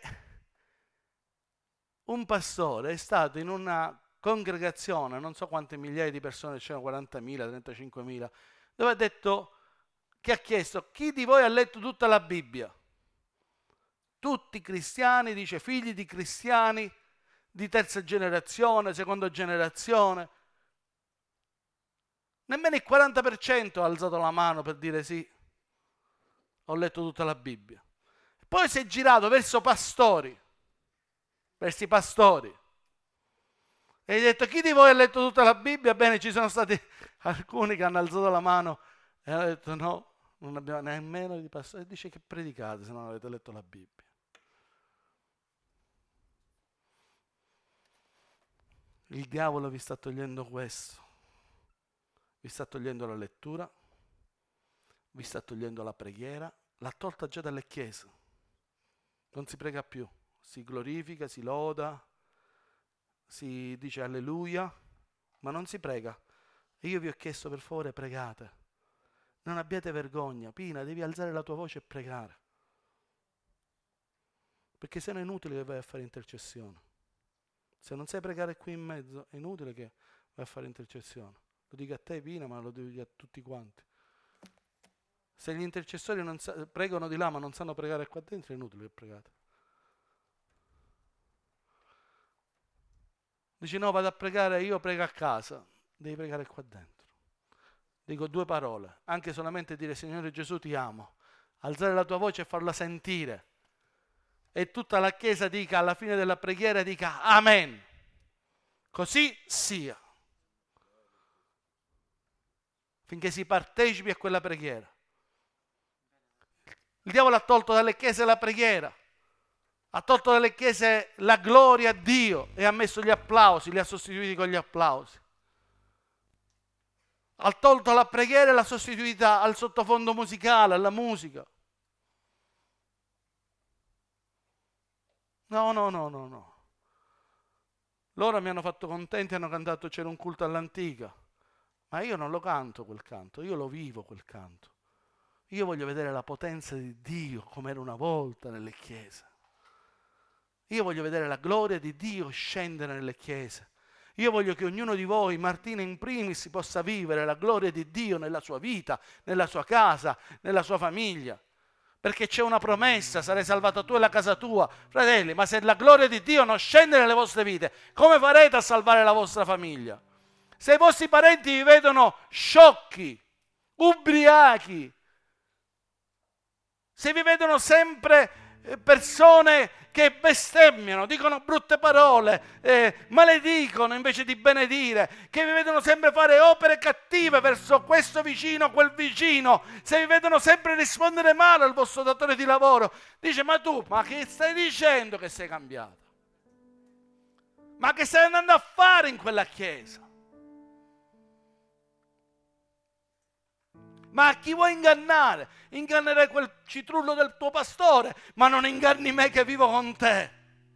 S1: un pastore è stato in una congregazione, non so quante migliaia di persone c'erano, quarantamila, trentacinquemila, dove ha detto, che ha chiesto, chi di voi ha letto tutta la Bibbia? Tutti cristiani, dice, figli di cristiani, di terza generazione, seconda generazione. Nemmeno il quaranta per cento ha alzato la mano per dire sì, ho letto tutta la Bibbia. Poi si è girato verso pastori, verso i pastori, e gli ha detto, chi di voi ha letto tutta la Bibbia? Bene, ci sono stati alcuni che hanno alzato la mano e hanno detto no, non abbiamo nemmeno di pastori. E dice, che predicate se non avete letto la Bibbia? Il diavolo vi sta togliendo questo, vi sta togliendo la lettura, vi sta togliendo la preghiera, l'ha tolta già dalle chiese, non si prega più, si glorifica, si loda, si dice alleluia, ma non si prega. E io vi ho chiesto, per favore, pregate, non abbiate vergogna. Pina, devi alzare la tua voce e pregare, perché se no è inutile che vai a fare intercessione. Se non sai pregare qui in mezzo, è inutile che vai a fare intercessione. Lo dico a te, Pina, ma lo dico a tutti quanti. Se gli intercessori non sa- pregano di là ma non sanno pregare qua dentro, è inutile che pregate. Dici no, vado a pregare, io prego a casa. Devi pregare qua dentro. Dico due parole, anche solamente dire Signore Gesù ti amo. Alzare la tua voce e farla sentire. E tutta la Chiesa dica alla fine della preghiera, dica Amen. Così sia. Finché si partecipi a quella preghiera. Il diavolo ha tolto dalle chiese la preghiera, ha tolto dalle chiese la gloria a Dio e ha messo gli applausi, li ha sostituiti con gli applausi. Ha tolto la preghiera e l'ha sostituita al sottofondo musicale, alla musica. No, no, no, no, no. Loro mi hanno fatto contenti, hanno cantato C'era un culto all'antica, ma io non lo canto quel canto, io lo vivo quel canto. Io voglio vedere la potenza di Dio come era una volta nelle chiese. Io voglio vedere la gloria di Dio scendere nelle chiese. Io voglio che ognuno di voi, Martina in primis, possa vivere la gloria di Dio nella sua vita, nella sua casa, nella sua famiglia. Perché c'è una promessa, sarai salvato tu e la casa tua. Fratelli, ma se la gloria di Dio non scende nelle vostre vite, come farete a salvare la vostra famiglia? Se i vostri parenti vi vedono sciocchi, ubriachi, se vi vedono sempre persone che bestemmiano, dicono brutte parole, eh, maledicono invece di benedire, che vi vedono sempre fare opere cattive verso questo vicino, quel vicino, se vi vedono sempre rispondere male al vostro datore di lavoro, dice ma tu, ma che stai dicendo che sei cambiato? Ma che stai andando a fare in quella chiesa? Ma a chi vuoi ingannare? Ingannerai quel citrullo del tuo pastore, ma non inganni me che vivo con te.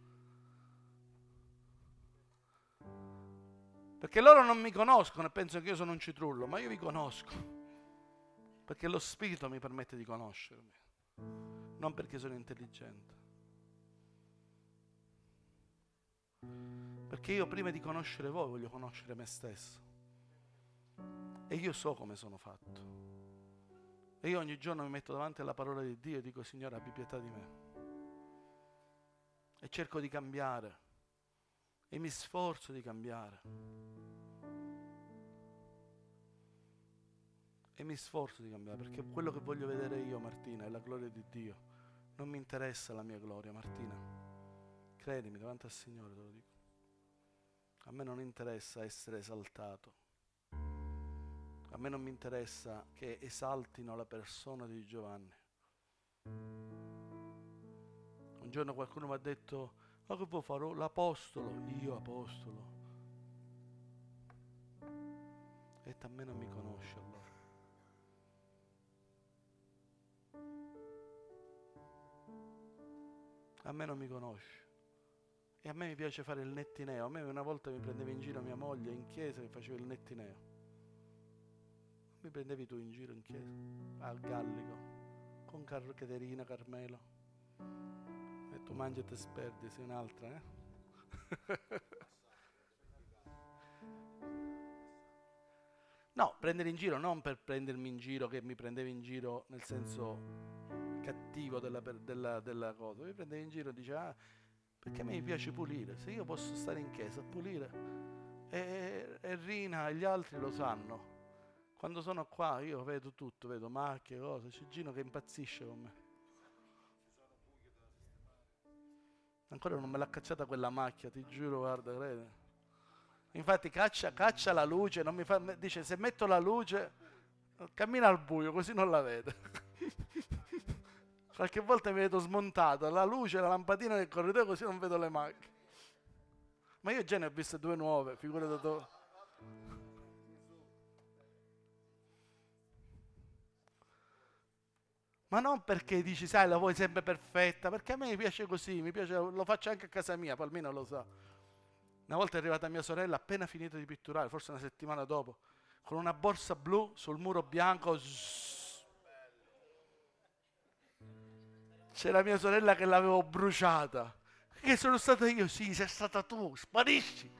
S1: Perché loro non mi conoscono e pensano che io sono un citrullo, ma io vi conosco. Perché lo Spirito mi permette di conoscermi, non perché sono intelligente. Perché io prima di conoscere voi voglio conoscere me stesso. E io so come sono fatto. E io ogni giorno mi metto davanti alla parola di Dio e dico Signore abbi pietà di me. E cerco di cambiare. E mi sforzo di cambiare. E mi sforzo di cambiare perché quello che voglio vedere io, Martina, è la gloria di Dio. Non mi interessa la mia gloria, Martina. Credimi, davanti al Signore te lo dico. A me non interessa essere esaltato. A me non mi interessa che esaltino la persona di Giovanni. Un giorno qualcuno mi ha detto, ma che vuoi fare? L'apostolo? Io apostolo? E a me non mi conosce allora. A me non mi conosce. E a me mi piace fare il nettineo. A me una volta mi prendeva in giro mia moglie in chiesa che faceva il nettineo. Mi prendevi tu in giro in chiesa, al Gallico, con Car- Caterina, Carmelo. E tu mangi e ti sperdi, sei un'altra, eh? No, prendere in giro non per prendermi in giro, che mi prendevi in giro nel senso cattivo della, della, della cosa. Mi prendevi in giro e dice, ah, perché a me mi piace pulire. Se io posso stare in chiesa a pulire, e, e Rina e gli altri lo sanno. Quando sono qua io vedo tutto, vedo macchie, cose, c'è Gino che impazzisce con me. Ancora non me l'ha cacciata quella macchia, ti giuro, guarda, crede. Infatti caccia, caccia la luce, non mi fa, dice se metto la luce, cammina al buio così non la vede. Qualche volta mi vedo smontata, la luce, la lampadina del corridoio così non vedo le macchie. Ma io già ne ho viste due nuove, figurati dove. Ma non perché dici, sai, la vuoi sempre perfetta, perché a me mi piace così, mi piace, lo faccio anche a casa mia, poi almeno lo sa. Una volta è arrivata mia sorella, appena finito di pitturare, forse una settimana dopo, con una borsa blu sul muro bianco. Zzz. C'era mia sorella che l'avevo bruciata. Che sono stata io? Sì, sei stata tu, sparisci.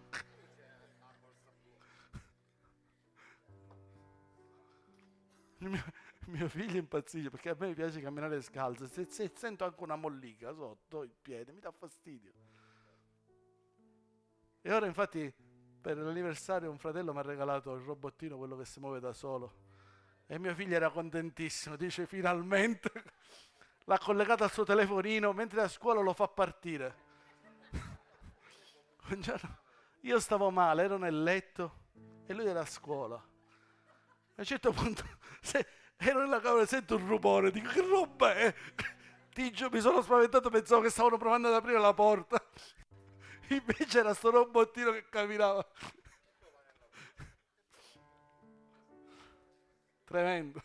S1: Mio figlio impazzisce perché a me mi piace camminare scalzo. Se, se sento anche una mollica sotto il piede mi dà fastidio. E ora infatti per l'anniversario un fratello mi ha regalato il robottino, quello che si muove da solo. E mio figlio era contentissimo, dice finalmente. L'ha collegato al suo telefonino, mentre a scuola lo fa partire. Un giorno io stavo male, ero nel letto e lui era a scuola. A un certo punto se, ero nella camera e sento un rumore, dico che roba è? Ti giuro, mi sono spaventato, pensavo che stavano provando ad aprire la porta. Invece era sto robottino che camminava. Tremendo.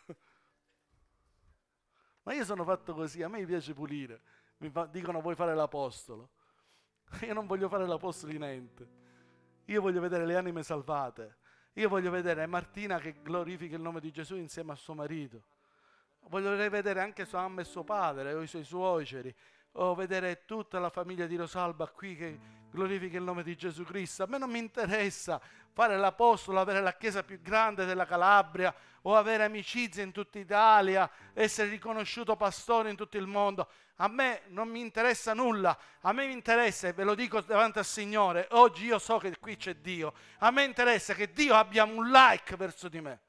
S1: Ma io sono fatto così, a me piace pulire. Mi fa- dicono vuoi fare l'apostolo. Io non voglio fare l'apostolo di niente. Io voglio vedere le anime salvate. Io voglio vedere Martina che glorifica il nome di Gesù insieme a suo marito. Voglio vedere anche sua mamma e suo padre o i suoi suoceri. O vedere tutta la famiglia di Rosalba qui che glorifica il nome di Gesù Cristo. A me non mi interessa fare l'apostolo, avere la chiesa più grande della Calabria o avere amicizie in tutta Italia, essere riconosciuto pastore in tutto il mondo. A me non mi interessa nulla. A me mi interessa, e ve lo dico davanti al Signore, oggi io so che qui c'è Dio. A me interessa che Dio abbia un like verso di me.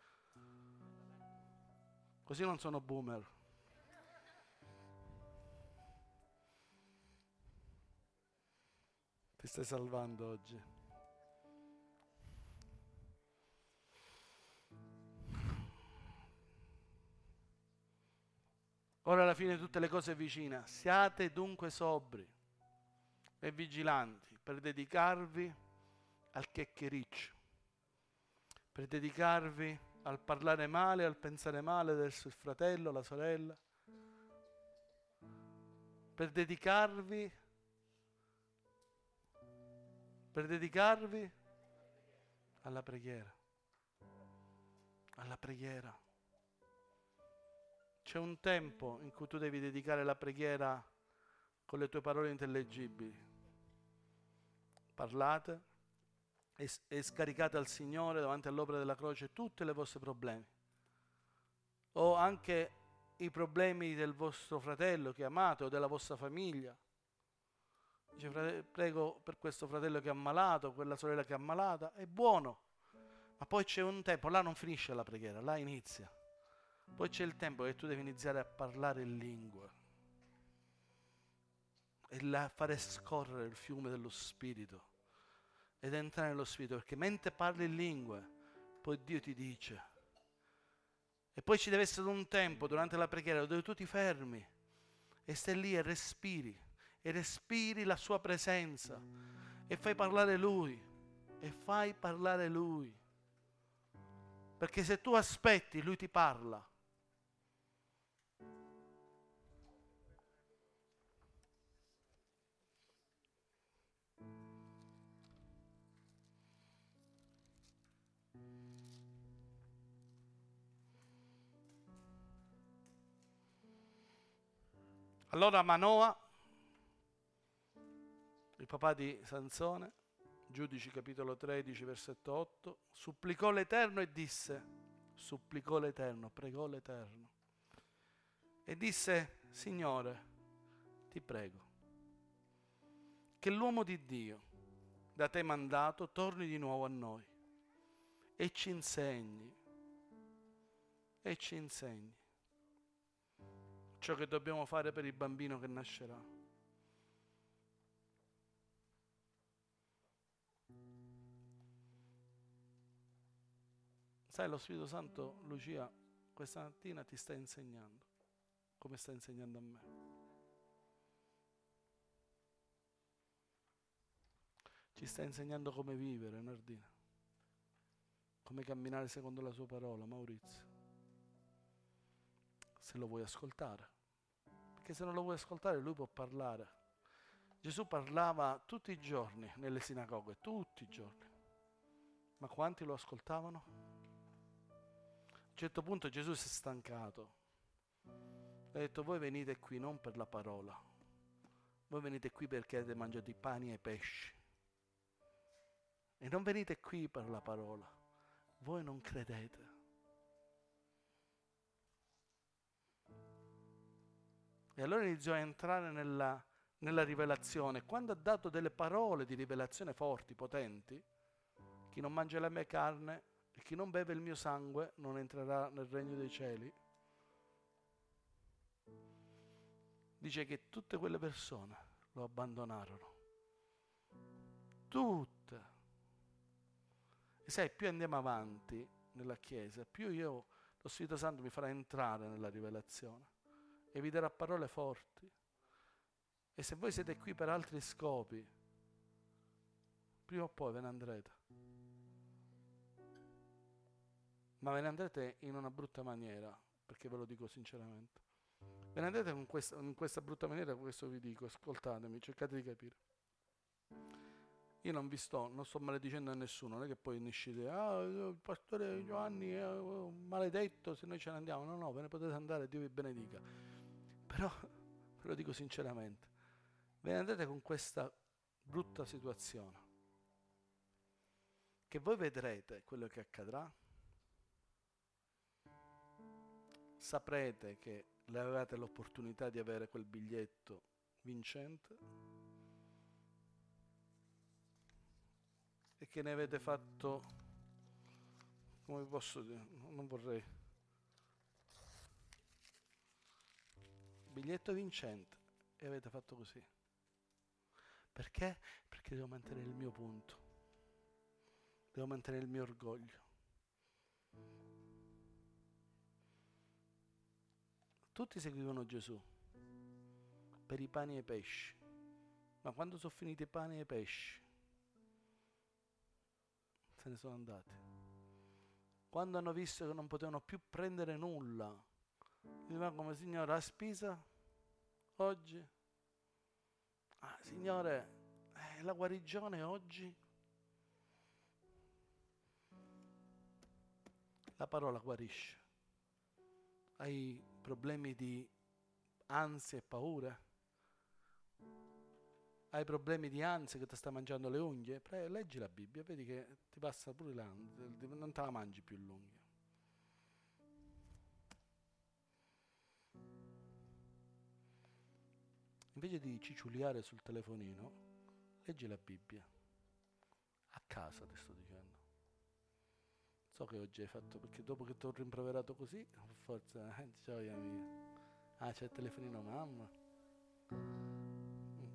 S1: Così non sono boomer. Ti stai salvando oggi. Ora alla fine tutte le cose vicine. Siate dunque sobri e vigilanti per dedicarvi al chiacchiericcio, per dedicarvi al parlare male, al pensare male verso il fratello, la sorella, per dedicarvi, per dedicarvi alla preghiera, alla preghiera. C'è un tempo in cui tu devi dedicare la preghiera con le tue parole intellegibili, parlate e, e scaricate al Signore davanti all'opera della croce tutti i vostri problemi, o anche i problemi del vostro fratello che amate o della vostra famiglia. Dice, frate- prego per questo fratello che è ammalato, quella sorella che è ammalata, è buono, ma poi c'è un tempo, là non finisce la preghiera, là inizia. Poi c'è il tempo che tu devi iniziare a parlare in lingua e la fare scorrere il fiume dello Spirito ed entrare nello Spirito, perché mentre parli in lingue poi Dio ti dice. E poi ci deve essere un tempo durante la preghiera dove tu ti fermi e stai lì e respiri e respiri la sua presenza e fai parlare Lui e fai parlare Lui, perché se tu aspetti Lui ti parla. Allora Manoa, il papà di Sansone, Giudici capitolo tredici versetto otto, supplicò l'Eterno e disse, supplicò l'Eterno, pregò l'Eterno e disse, Signore, ti prego, che l'uomo di Dio da te mandato torni di nuovo a noi e ci insegni, e ci insegni ciò che dobbiamo fare per il bambino che nascerà. Sai, lo Spirito Santo, Lucia, questa mattina ti sta insegnando, come sta insegnando a me. Ci sta insegnando come vivere, Nardina, come camminare secondo la sua parola, Maurizio, se lo vuoi ascoltare. Perché se non lo vuoi ascoltare lui può parlare. Gesù parlava tutti i giorni nelle sinagoghe, tutti i giorni. Ma quanti lo ascoltavano? A un certo punto Gesù si è stancato. Ha detto, voi venite qui non per la parola, voi venite qui perché avete mangiato i pani e i pesci. E non venite qui per la parola, voi non credete. E allora iniziò a entrare nella nella rivelazione, quando ha dato delle parole di rivelazione forti, potenti, chi non mangia la mia carne e chi non beve il mio sangue non entrerà nel regno dei cieli. Dice che tutte quelle persone lo abbandonarono. Tutte. E sai, più andiamo avanti nella Chiesa, più io, lo Spirito Santo mi farà entrare nella rivelazione e vi darà parole forti. E se voi siete qui per altri scopi, prima o poi ve ne andrete. Ma ve ne andrete in una brutta maniera, perché ve lo dico sinceramente. Ve ne andrete con questa, in questa brutta maniera, questo vi dico, ascoltatemi, cercate di capire. Io non vi sto, non sto maledicendo a nessuno, non è che poi uniscite, ah, il pastore Giovanni è maledetto se noi ce ne andiamo. No, no, ve ne potete andare, Dio vi benedica. Però, ve lo dico sinceramente, ve ne andrete con questa brutta situazione, che voi vedrete quello che accadrà, saprete che avevate l'opportunità di avere quel biglietto vincente e che ne avete fatto, come posso dire, non vorrei, biglietto vincente, e avete fatto così. Perché? Perché devo mantenere il mio punto, devo mantenere il mio orgoglio. Tutti seguivano Gesù per i pani e i pesci, ma quando sono finiti i pani e i pesci se ne sono andati. Quando hanno visto che non potevano più prendere nulla, dicevano come: Signore, a spesa oggi? Ah, Signore, eh, la guarigione oggi? La parola guarisce. Hai problemi di ansia e paura? Hai problemi di ansia che ti sta mangiando le unghie? Pre- leggi la Bibbia, vedi che ti passa pure l'ansia, non te la mangi più l'unghia. Invece di ciciuliare sul telefonino, leggi la Bibbia. A casa ti sto dicendo. So che oggi hai fatto, perché dopo che ti ho rimproverato così, forza, eh, gioia mia. Ah, c'è il telefonino mamma. Mm.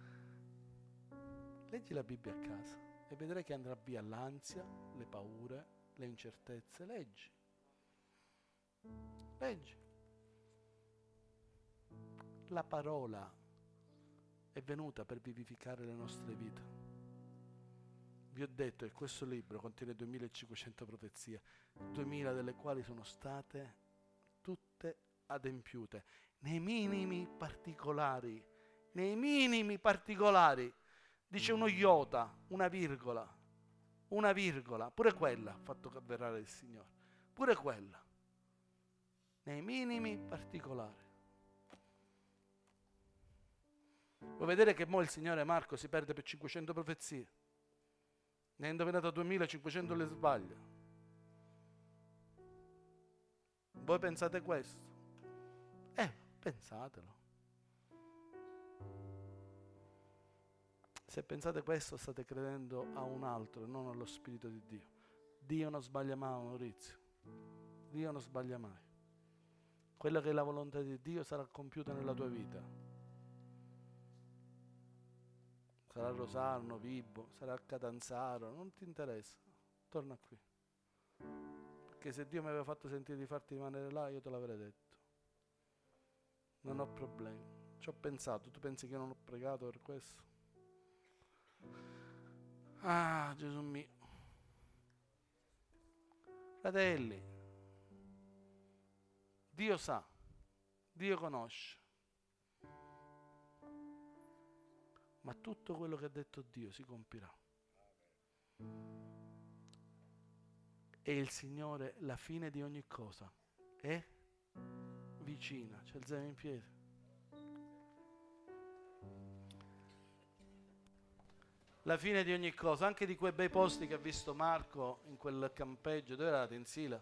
S1: Leggi la Bibbia a casa e vedrai che andrà via l'ansia, le paure, le incertezze. Leggi. Leggi. La parola è venuta per vivificare le nostre vite. Vi ho detto che questo libro contiene duemilacinquecento profezie, duemila delle quali sono state tutte adempiute, nei minimi particolari, nei minimi particolari. Dice uno iota, una virgola, una virgola, pure quella ha fatto avverare il Signore, pure quella, nei minimi particolari. Vuoi vedere che mo il Signore Marco si perde per cinquecento profezie? Ne ha indovinato duemilacinquecento, le sbaglia. Voi pensate questo? Eh, pensatelo. Se pensate questo state credendo a un altro, non allo Spirito di Dio. Dio non sbaglia mai, Maurizio. Dio non sbaglia mai. Quella che è la volontà di Dio sarà compiuta nella tua vita. Sarà Rosarno, Vibo, sarà Catanzaro, non ti interessa. Torna qui. Perché se Dio mi aveva fatto sentire di farti rimanere là, io te l'avrei detto. Non ho problemi. Ci ho pensato. Tu pensi che io non ho pregato per questo? Ah, Gesù mio. Fratelli, Dio sa, Dio conosce. Ma tutto quello che ha detto Dio si compirà. E il Signore, la fine di ogni cosa, è vicina. Ci alziamo in piedi. La fine di ogni cosa, anche di quei bei posti che ha visto Marco in quel campeggio. Dove eravate? In Sila?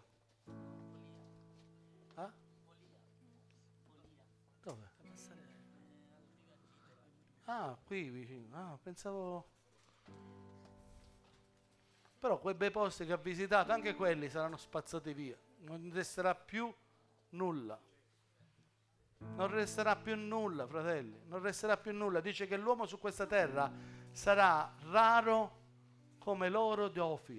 S1: Ah? Dove? Ah, qui vicino. Ah, pensavo... Però quei bei posti che ha visitato, anche quelli saranno spazzati via. Non resterà più nulla. Non resterà più nulla, fratelli. Non resterà più nulla. Dice che l'uomo su questa terra sarà raro come l'oro di Ofir.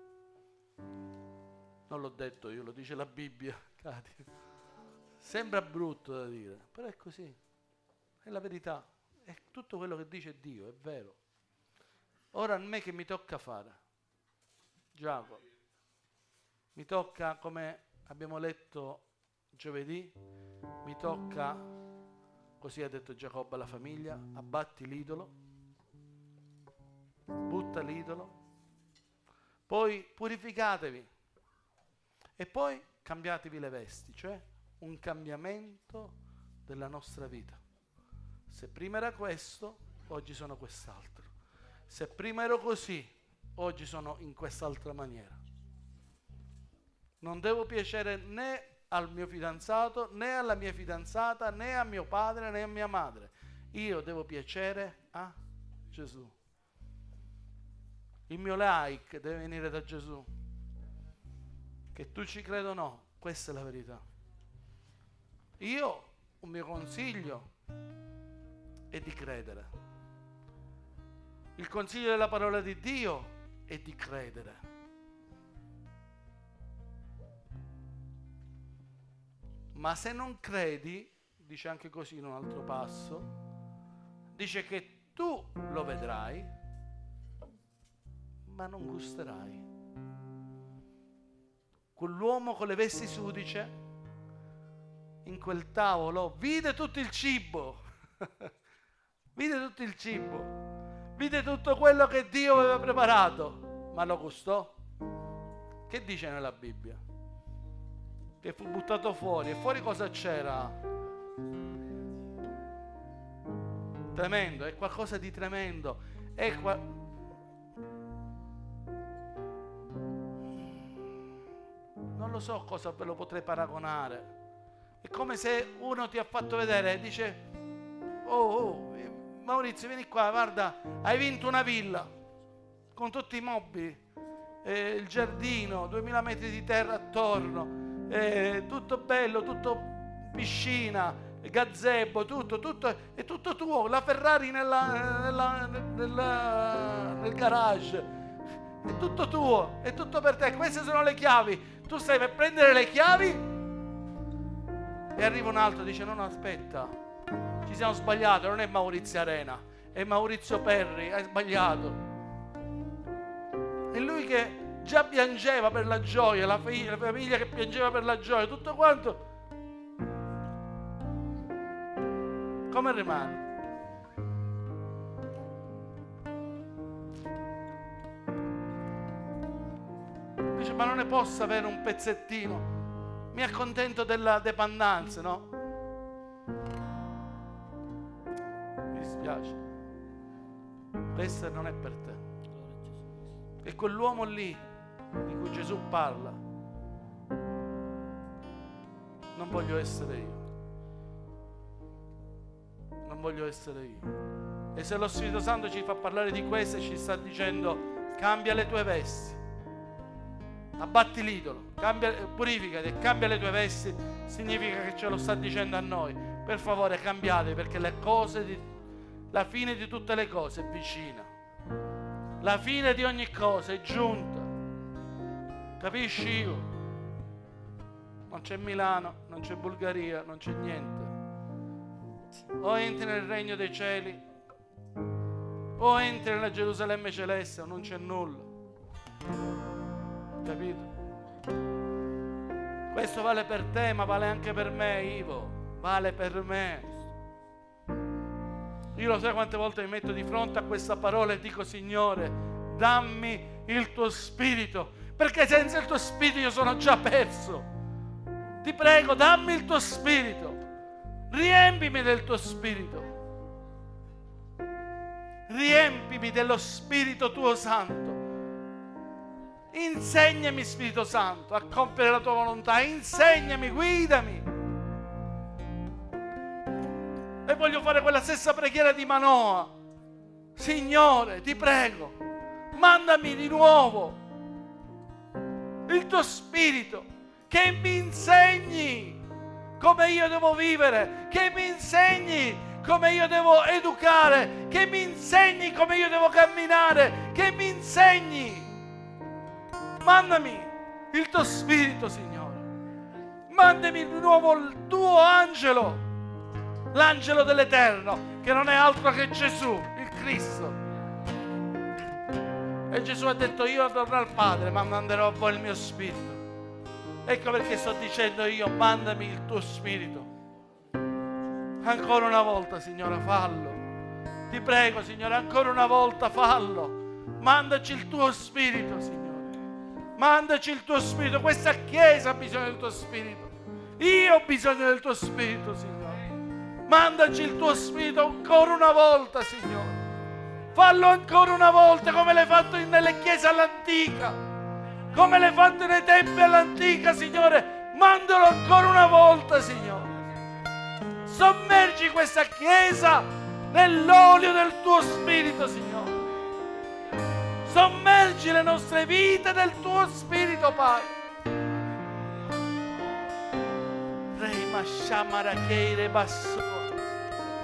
S1: Non l'ho detto io, lo dice la Bibbia. Sembra brutto da dire, però è così. È la verità. È tutto quello che dice Dio, è vero. Ora a me che mi tocca fare? Giacomo, mi tocca, come abbiamo letto giovedì, mi tocca, così ha detto Giacobbe alla famiglia, abbatti l'idolo, butta l'idolo, poi purificatevi e poi cambiatevi le vesti, cioè un cambiamento della nostra vita. Se prima era questo, oggi sono quest'altro. Se prima ero così, oggi sono in quest'altra maniera. Non devo piacere né al mio fidanzato, né alla mia fidanzata, né a mio padre, né a mia madre. Io devo piacere a Gesù. Il mio like deve venire da Gesù. Che tu ci creda o no, questa è la verità. Io, un mio consiglio è di credere. Il consiglio della parola di Dio è di credere. Ma se non credi, dice anche così in un altro passo, dice che tu lo vedrai, ma non gusterai. Quell'uomo con le vesti sudice, in quel tavolo, vide tutto il cibo, vide tutto il cibo, vide tutto quello che Dio aveva preparato, ma lo gustò? Che dice nella Bibbia? Che fu buttato fuori. E fuori cosa c'era? Tremendo, è qualcosa di tremendo. È qua... Non lo so cosa ve lo potrei paragonare. È come se uno ti ha fatto vedere e dice: oh, oh, Maurizio, vieni qua, guarda, hai vinto una villa con tutti i mobili, eh, il giardino, duemila metri di terra attorno, eh, tutto bello, tutto piscina, gazebo, tutto, tutto, è tutto tuo, la Ferrari nella, nella, nella, nel garage, è tutto tuo, è tutto per te, queste sono le chiavi, tu stai per prendere le chiavi e arriva un altro e dice: no, no, aspetta, ci siamo sbagliati, non è Maurizio Arena, è Maurizio Perri, hai sbagliato. E lui che già piangeva per la gioia, la famiglia, la famiglia che piangeva per la gioia, tutto quanto, come rimane? Dice: ma non ne posso avere un pezzettino, mi accontento della dependance, no? Mi dispiace, questo non è per te. E quell'uomo lì di cui Gesù parla, non voglio essere io, non voglio essere io. E se lo Spirito Santo ci fa parlare di questo e ci sta dicendo: cambia le tue vesti, abbatti l'idolo, cambia, purificati e cambia le tue vesti, significa che ce lo sta dicendo a noi: per favore cambiate, perché le cose di, la fine di tutte le cose è vicina. La fine di ogni cosa è giunta. Capisci io? Non c'è Milano, non c'è Bulgaria, non c'è niente. O entri nel regno dei cieli, o entri nella Gerusalemme celeste, o non c'è nulla. Capito? Questo vale per te, ma vale anche per me, Ivo. Vale per me. Io lo sai quante volte mi metto di fronte a questa parola e dico: Signore, dammi il tuo spirito, perché senza il tuo spirito io sono già perso. Ti prego, dammi il tuo spirito, riempimi del tuo spirito, riempimi dello Spirito tuo Santo. Insegnami, Spirito Santo, a compiere la tua volontà, insegnami, guidami. E voglio fare quella stessa preghiera di Manoa. Signore, ti prego, mandami di nuovo il tuo spirito che mi insegni come io devo vivere, che mi insegni come io devo educare, che mi insegni come io devo camminare, che mi insegni. Mandami il tuo spirito, Signore. Mandami di nuovo il tuo angelo, l'angelo dell'Eterno, che non è altro che Gesù, il Cristo. E Gesù ha detto: io torno al Padre, ma manderò a voi il mio spirito. Ecco perché sto dicendo io: mandami il tuo spirito. Ancora una volta, Signore, fallo. Ti prego, Signore, ancora una volta fallo. Mandaci il tuo spirito, Signore. Mandaci il tuo spirito. Questa Chiesa ha bisogno del tuo spirito. Io ho bisogno del tuo spirito, Signore. Mandaci il tuo spirito ancora una volta, Signore. Fallo ancora una volta come l'hai fatto nelle chiese all'antica, come l'hai fatto nei tempi all'antica, Signore. Mandalo ancora una volta, Signore. Sommergi questa Chiesa nell'olio del tuo spirito, Signore. Sommergi le nostre vite del tuo spirito, Padre. Re mashamarakeire basso.